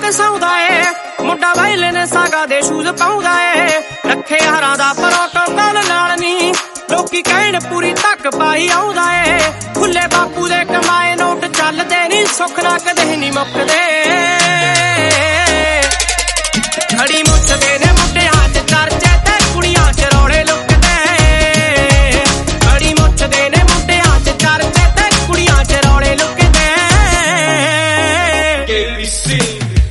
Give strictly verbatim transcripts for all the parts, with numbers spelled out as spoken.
ਵਸਾਉਂਦਾ ਏ ਮੁੰਡਾ ਵਾਇਲੇ ਨੇ ਸਾਗਾ ਦੇ ਸ਼ੂਜ਼ ਪਾਉਂਦਾ ਏ ਰੱਖੇ ਹਰਾਂ ਦਾ ਪ੍ਰੋਟੋਕਾਲ ਨਾਲ ਨੀ ਲੋਕੀ ਕਹਿਣ ਪੂਰੀ ਤੱਕ ਪਾਈ ਆਉਂਦਾ ਏ ਖੁੱਲੇ ਬਾਪੂ ਦੇ ਕਮਾਏ ਨੋਟ ਚੱਲਦੇ ਨੀ ਸੁੱਖ ਨਾ ਕਦੇ ਨੀ ਮੁੱਕਦੇ ਖੜੀ ਮੁੱਛ ਦੇ ਨੇ ਮੁੰਡਿਆਂ ਚ ਚਰਚੇ ਤੇ ਕੁੜੀਆਂ ਚ ਰੌਲੇ ਲੁੱਕਦੇ ਖੜੀ ਮੁੱਛ ਦੇ ਨੇ ਮੁੰਡਿਆਂ ਚ ਚਰਚੇ ਤੇ ਕੁੜੀਆਂ ਚ ਰੌਲੇ ਲੁੱਕਦੇ ਕੇ ਬੀ ਸੀ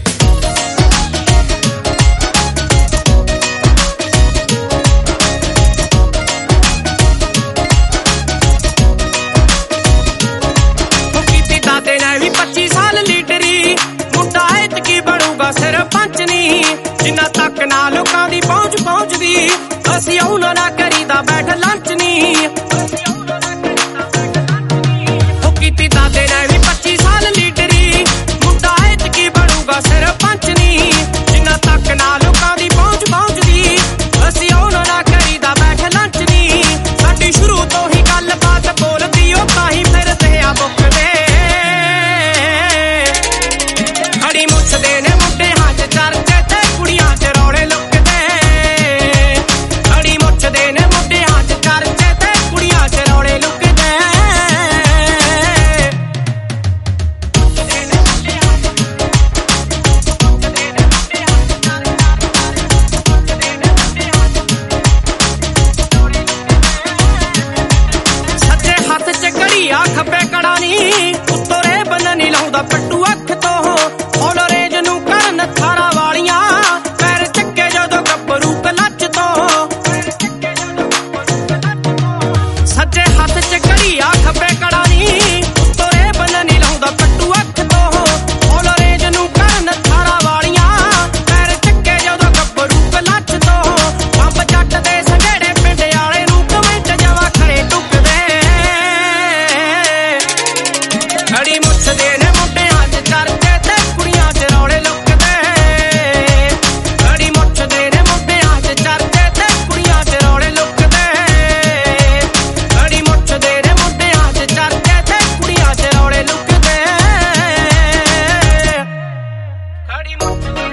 ਪੱਚੀ ਸਾਲ ਲੀਡਰੀ ਮੁੰਡਾ ਐਤਕੀ ਬਣੂਗਾ ਸਰਪੰਚ ਨੀ ਜਿੰਨਾ ਤੱਕ ਨਾ ਲੋਕਾਂ ਦੀ ਪਹੁੰਚ ਪਹੁੰਚਦੀ ਅਸੀਂ ਉਹਨਾਂ ਨਾਲ ਕਰੀਦਾ ਬੈਠ ਲੰਚ ਨੀ ਉਹ ਕੀਤੀ ਦਾਦੇ ਨੇ ਵੀ ਪੱਚੀ ਸਾਲ ਲੀਡਰੀ ਮੁੰਡਾ ਐਤਕੀ ਬਣੂਗਾ ਸਰਪੰਚ ਨੀ ਜਿੰਨਾ ਤੱਕ ਨਾ ਲੋਕਾਂ ਦੀ ਪਹੁੰਚ ਪਹੁੰਚਦੀ ਅਸੀਂ ਉਹਨਾਂ ਨਾਲ ਕਰੀਦਾ ਬੈਠ ਲੰਚ ਨੀ ਸਾਡੀ ਸ਼ੁਰੂ ਤੋਂ ਹੀ ਗੱਲਬਾਤ ਬੋਲਦੀ ਉਹ ਤਾਂ ਹੀ ਫਿਰਦੇ ਆ ਮੁੱਕਦੇ ਖੜੀ ਮੁੱਛ ਦੇ ਨੇ ਮੁੰਡਿਆਂ ਚ ਚਰਚੇ ਤੇ ਕੁੜੀਆਂ ਚ ਰੌਲੇ ਲੁੱਕਦੇ ਖੜੀ ਮੁੱਛ ਦੇ ਨੇ ਮੁੰਡਿਆਂ ਚ ਚਰਚੇ ਤੇ ਕੁੜੀਆਂ ਚ ਰੌਲੇ ਲੁੱਕਦੇ ਸੱਜੇ ਹੱਥ ਚ ਘੜੀ ਆ ਖੱਬੇ ਕੜਾ ਨੀ ਉੱਤੋਂ ਰੇ ਬੰਨ ਨੀ ਲਾਉਂਦਾ ਪੱਟੂ ਅੱਖ ਤੋਂ ਔਲਰੇਜ ਨੂੰ ਕਰਨ ਥਾਰਾਂ ਵਾਲੀਆਂ ਪੈਰ ਚੱਕੇ ਜਦੋਂ ਗੱਭਰੂ ਕਲੱਚ ਤੋਂ ਸੱਜੇ ਹੱਥ ਚ ਘੜੀ ਆ ਖੱਬੇ ਕੜਾ ਨੀ ਉੱਤੋਂ ਰੇ ਬੰਨ ਨੀ ਲਾਉਂਦਾ ਪੱਟੂ ਅੱਖ ਤੋਂ ਔਲਰੇਜ ਨੂੰ ਕਰਨ ਥਾਰਾਂ ਵਾਲੀਆਂ ਪੈਰ ਚੱਕੇ ਜਦੋਂ ਗੱਭਰੂ ਕਲੱਚ ਤੋਂ ਬੰਬ ਜੱਟ ਦੇ ਸੰਘੇੜੇ ਪਿੰਡ ਵਾਲੇ ਨੂੰ ਕਮੈਂਟ ਜਵਾ ਖੜੇ ਟੁੱਕਦੇ ਖੜੀ ਮੁੱਛ ਦੇ ਨੇ ਮੁੰਡਿਆਂ ਚ ਚਰਚੇ ਤੇ ਕੁੜੀਆਂ ਚ ਰੌਲੇ ਲੁੱਕਦੇ ਖੜੀ ਮੁੱਛ ਦੇ ਨੇ ਮੁੰਡਿਆਂ ਚ ਚਰਚੇ ਤੇ ਕੁੜੀਆਂ ਚ ਰੌਲੇ ਲੁੱਕਦੇ ਖੜੀ ਮੁੱਛ ਦੇ ਨੇ ਮੁੰਡਿਆਂ ਚ ਚਰਚੇ ਤੇ ਕੁੜੀਆਂ ਚ ਰੌਲੇ ਲੁੱਕਦੇ ਖੜੀ ਮੁੱਛ